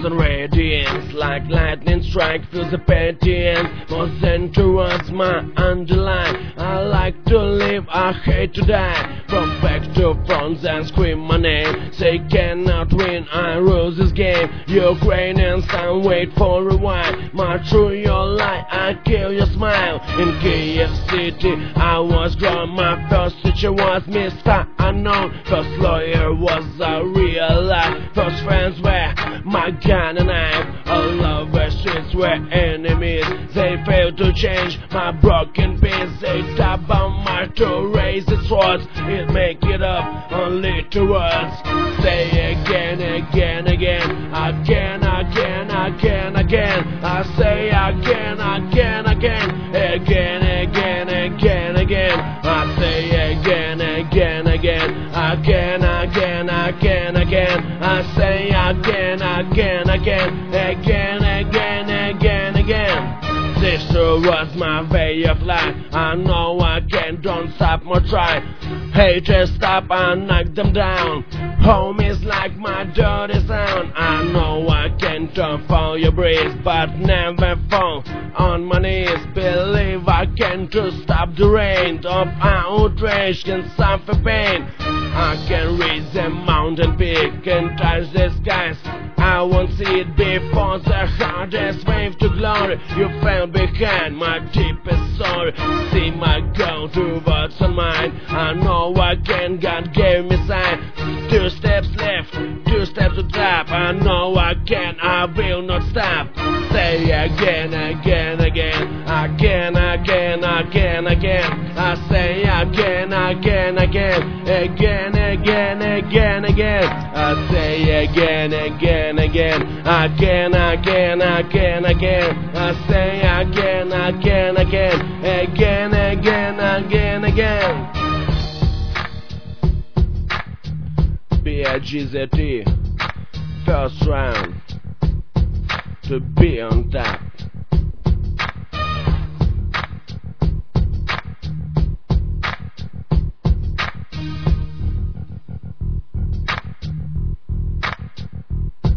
thousand radiance, like lightning strike through the patience. More than towards my underline. I like to live, I hate to die. From back to front and scream my name. They cannot win, I lose this game. Ukrainians can wait for a while. March through your light, I kill your smile. In Kiev City, I was grown. My first teacher was Mr. Unknown. First lawyer was a real life. First friends were my gun and knife. All of the streets were enemies. They failed to change my broken piece. They tap on my to raise its swords. It make it up only to words. Say again, again, again. Again, again, again, again. I say again, again, again. Again, again, again, again. I say again, again, again. Again, again, again, again. I say again, again, again. Again, again, again, again. This was my way of life. I know I can, don't stop or try. Haters stop and knock them down. Home is like my dirty sound. I know I can turn for your breeze, but never fall on my knees. Believe I can to stop the rain of outrage can suffer pain. I can reach the mountain peak and touch the skies. I won't see it before the hardest wave to glory. You fell behind my deepest sorrow. See my goal towards the mind. I know I can, God gave me sign. 2 steps left, 2 steps to top. I know I can, I will not stop. Say again, again, again. Again, again, again, again. I say again, again, again. Again, again, again, again. I say again, again, again. Again, again, again, again. I say again, again, again. Again, again, again, again. BIGZT, first round, to be on top.